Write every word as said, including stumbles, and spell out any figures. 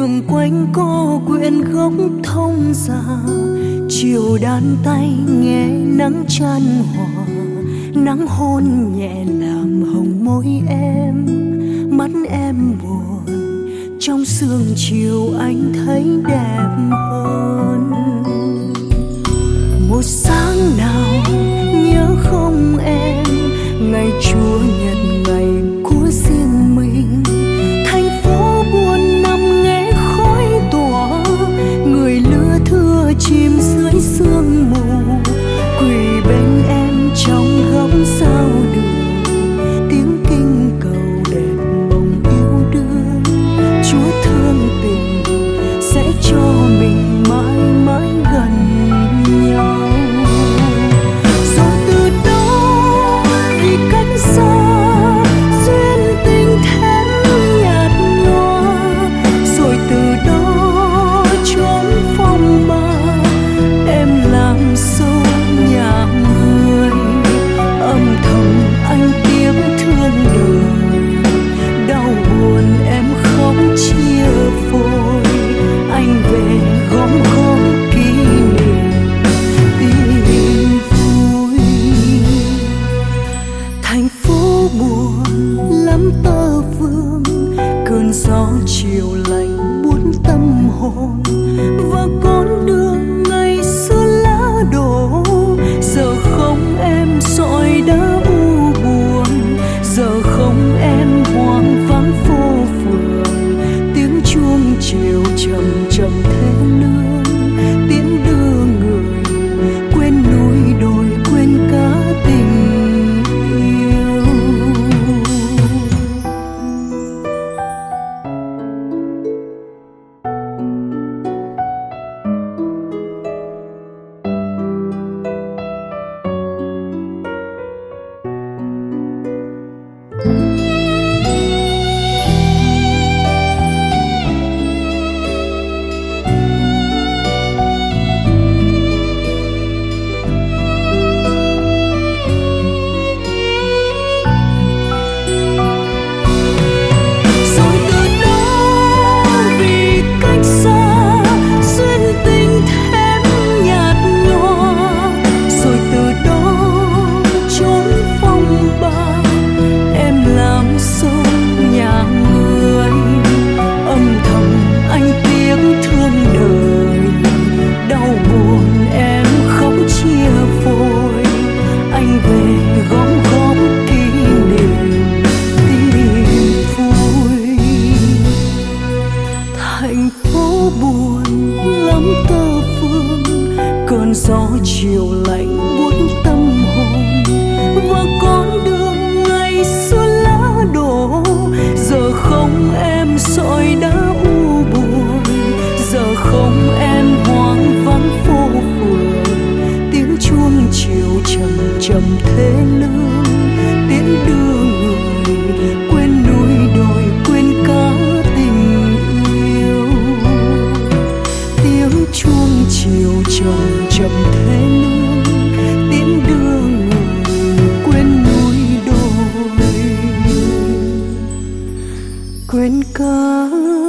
đường quanh co quyện gốc thông già, chiều đan tay nghe nắng chan hòa, nắng hôn nhẹ làm hồng môi em, mắt em buồn trong sương chiều anh thấy đẹp hơn. Một sáng nào nhớ không em, ngày Chúa Nhật ngày của riêng mình, thành phố buồn nằm nghe khói tỏa, người lưa thưa chìm dưới sương mù, quỳ bên em trong góc sao đường, tiếng kinh cầu đẹp mộng yêu đương. Chúa thương tình sẽ cho mình mãi mãi gần nhau. Rồi từ đó vì cách xa duyên tình thêm nhạt nhòa, rồi từ đó trốn phong ba em làm sâu nhà người, âm thầm anh tiếc thương đời, đau buồn em khóc chia phôi, anh về gom góp kỷ niệm tìm vui. Thành phố buồn lắm tơ vương, cơn gió chiều lạnh buốt tâm hồn, và con đường ngày xưa lá đổ, giờ không em sỏi đá u buồn, giờ không em hoang vắng phố phường, tiếng chuông chiều chậm chậm thế lương, tiễn đưa người quên núi đồi quên cả tình yêu. Thành phố buồn lắm tơ phương, cơn gió chiều lạnh buốt tâm hồn, và con đường ngày xưa lá đổ, giờ không em sỏi đá u buồn, giờ không em hoang vắng phố phường, tiếng chuông chiều chậm chậm thế lương, tiễn đưa người quên núi đồi quên cả tình yêu. Tiếng chuông chiều chậm chậm thế lương, tiễn đưa người quên núi đồi quên cả